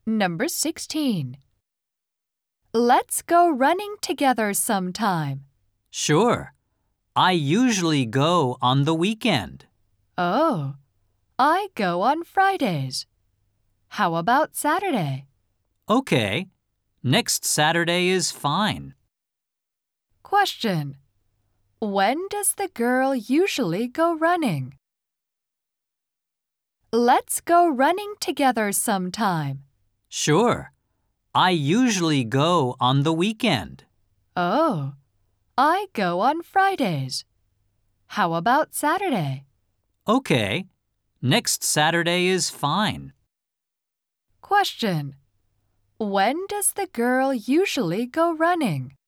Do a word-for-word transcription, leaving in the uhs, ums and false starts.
Number sixteen. Let's go running together sometime. Sure. I usually go on the weekend. Oh, I go on Fridays. How about Saturday? Okay. Next Saturday is fine. Question. When does the girl usually go running? Let's go running together sometime. Sure. I usually go on the weekend. Oh, I go on Fridays. How about Saturday? Okay. Next Saturday is fine. Question. When does the girl usually go running?